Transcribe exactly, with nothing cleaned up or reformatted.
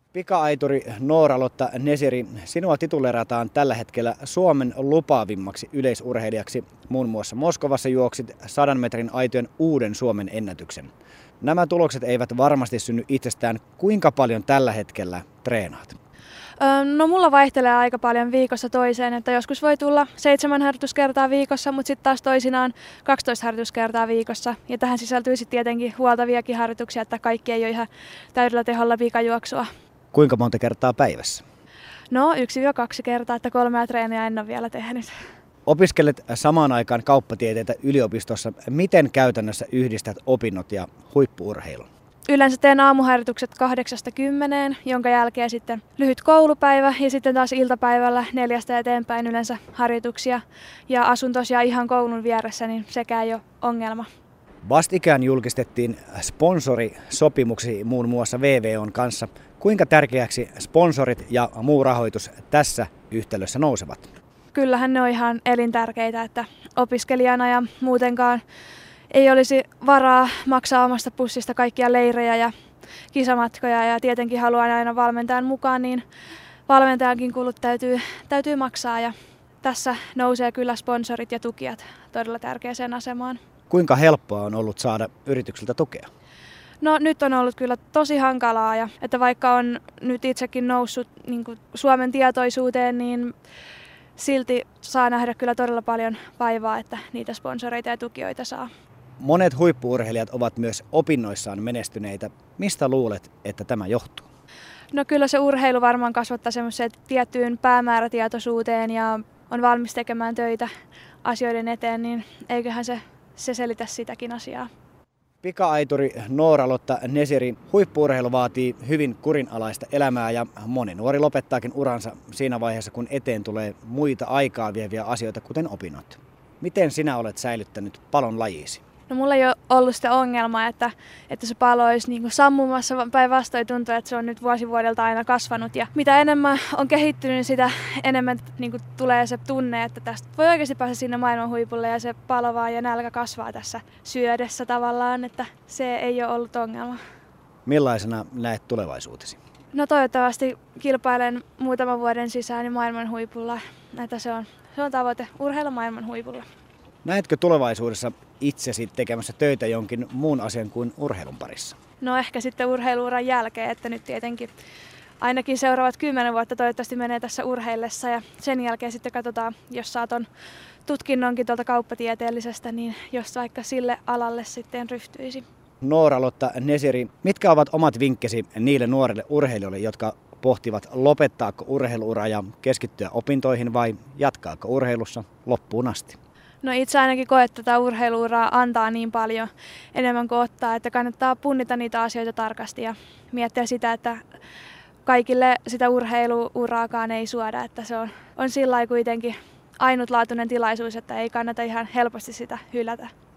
Pika-aituri Noora-Lotta Nesiri, sinua titulerataan tällä hetkellä Suomen lupaavimmaksi yleisurheilijaksi. Muun muassa Moskovassa juoksit sadan metrin aitojen uuden Suomen ennätyksen. Nämä tulokset eivät varmasti synny itsestään. Kuinka paljon tällä hetkellä treenaat? No mulla vaihtelee aika paljon viikossa toiseen, että joskus voi tulla seitsemän harjoituskertaa viikossa, mutta sitten taas toisinaan kaksitoista harjoituskertaa viikossa. Ja tähän sisältyy sitten tietenkin huoltaviakin harjoituksia, että kaikki ei ole ihan täydellä teholla pikajuoksua. Kuinka monta kertaa päivässä? No yksi kaksi kertaa, että kolmea treeniä en ole vielä tehnyt. Opiskelet samaan aikaan kauppatieteitä yliopistossa. Miten käytännössä yhdistät opinnot ja huippu-urheilun? Yleensä teen aamuharjoitukset kahdeksasta kymmeneen, jonka jälkeen sitten lyhyt koulupäivä ja sitten taas iltapäivällä neljästä eteenpäin yleensä harjoituksia. Ja asun tosiaan ihan koulun vieressä, niin sekään ei ole ongelma. Vastikään julkistettiin sponsorisopimuksia muun muassa V V O:n kanssa. Kuinka tärkeäksi sponsorit ja muu rahoitus tässä yhtälössä nousevat? Kyllähän ne on ihan elintärkeitä, että opiskelijana ja muutenkaan ei olisi varaa maksaa omasta pussista kaikkia leirejä ja kisamatkoja ja tietenkin haluan aina valmentajan mukaan, niin valmentajankin kulut täytyy, täytyy maksaa ja tässä nousee kyllä sponsorit ja tukijat todella tärkeäseen asemaan. Kuinka helppoa on ollut saada yrityksiltä tukea? No nyt on ollut kyllä tosi hankalaa ja että vaikka on nyt itsekin noussut niin kuin Suomen tietoisuuteen, niin silti saa nähdä kyllä todella paljon vaivaa, että niitä sponsoreita ja tukijoita saa. Monet huippu-urheilijat ovat myös opinnoissaan menestyneitä. Mistä luulet, että tämä johtuu? No kyllä se urheilu varmaan kasvattaa semmoiseen tiettyyn päämäärätietoisuuteen ja on valmis tekemään töitä asioiden eteen, niin eiköhän se, se selitä sitäkin asiaa. Pika-aituri Noora-Lotta Nesiri, huippu-urheilu vaatii hyvin kurinalaista elämää ja moni nuori lopettaakin uransa siinä vaiheessa, kun eteen tulee muita aikaa vieviä asioita, kuten opinnot. Miten sinä olet säilyttänyt palon lajiisi? No mulla ei ole ollut sitä ongelmaa, että, että se palo olisi niin kuin sammumassa, päinvastoin tuntuu, että se on nyt vuosi vuodelta aina kasvanut. Ja mitä enemmän on kehittynyt, sitä enemmän niin kuin tulee se tunne, että tästä voi oikeasti päästä sinne maailman huipulle ja se palo vaan ja nälkä kasvaa tässä syödessä tavallaan, että se ei ole ollut ongelma. Millaisena näet tulevaisuutesi? No toivottavasti kilpailen muutaman vuoden sisään niin maailman huipulla, että se on, se on tavoite, urheilla maailman huipulla. Näetkö tulevaisuudessa itsesi tekemässä töitä jonkin muun asian kuin urheilun parissa? No ehkä sitten urheiluuran jälkeen, että nyt tietenkin ainakin seuraavat kymmenen vuotta toivottavasti menee tässä urheillessa ja sen jälkeen sitten katsotaan, jos saat on tutkinnonkin tuolta kauppatieteellisestä, niin jos vaikka sille alalle sitten ryhtyisi. Noora-Lotta Nesiri, mitkä ovat omat vinkkesi niille nuorille urheilijoille, jotka pohtivat lopettaako urheiluura ja keskittyä opintoihin vai jatkaako urheilussa loppuun asti? No itse ainakin koen, että tätä urheiluuraa antaa niin paljon enemmän kuin ottaa, että kannattaa punnita niitä asioita tarkasti ja miettiä sitä, että kaikille sitä urheiluuraakaan ei suoda, että se on, on sillä lailla kuitenkin ainutlaatuinen tilaisuus, että ei kannata ihan helposti sitä hylätä.